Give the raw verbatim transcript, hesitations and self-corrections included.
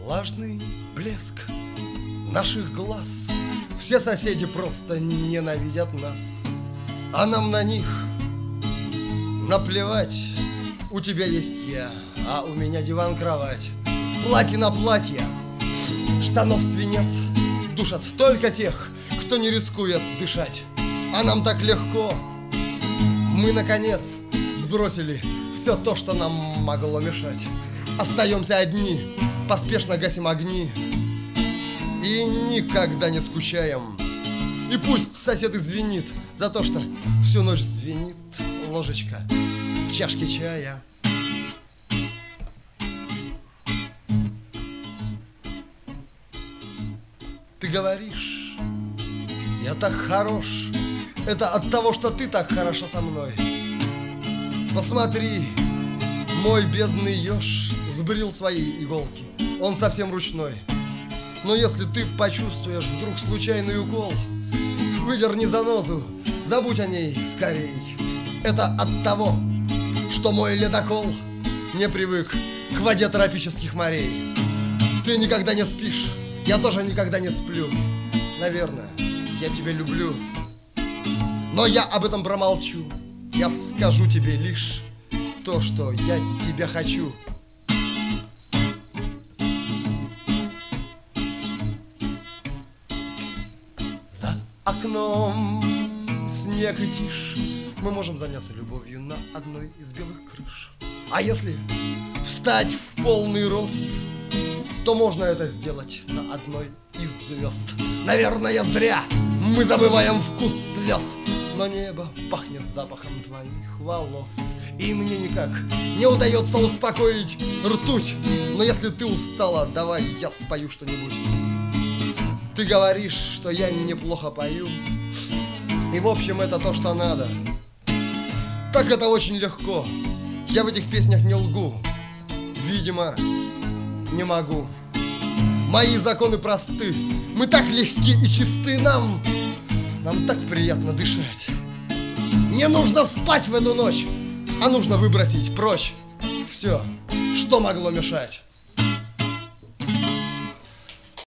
Влажный блеск наших глаз. Все соседи просто ненавидят нас, а нам на них наплевать. У тебя есть я, а у меня диван-кровать. Платье на платье, штанов свинец душат только тех, кто не рискует дышать. А нам так легко. Мы, наконец, сбросили все то, что нам могло мешать. Остаемся одни, поспешно гасим огни и никогда не скучаем. И пусть сосед извинит за то, что всю ночь звенит ложечка в чашке чая. Ты говоришь, я так хорош. Это от того, что ты так хороша со мной. Посмотри, мой бедный еж сбрил свои иголки. Он совсем ручной. Но если ты почувствуешь вдруг случайный укол, выдерни занозу, забудь о ней скорей. Это от того, что мой ледокол не привык к воде тропических морей. Ты никогда не спишь, я тоже никогда не сплю. Наверное, я тебя люблю, но я об этом промолчу. Я скажу тебе лишь то, что я тебя хочу. За окном снег и тишь. Мы можем заняться любовью на одной из белых крыш. А если встать в полный рост, то можно это сделать на одной из звезд. Наверное, зря мы забываем вкус слез, но небо пахнет запахом твоих волос, и мне никак не удается успокоить ртуть. Но если ты устала, давай я спою что-нибудь. Ты говоришь, что я неплохо пою, и в общем это то, что надо. Так это очень легко. Я в этих песнях не лгу. Видимо, не могу. Мои законы просты. Мы так легки и чисты. Нам, нам так приятно дышать. Не нужно спать в эту ночь, а нужно выбросить прочь все, что могло мешать.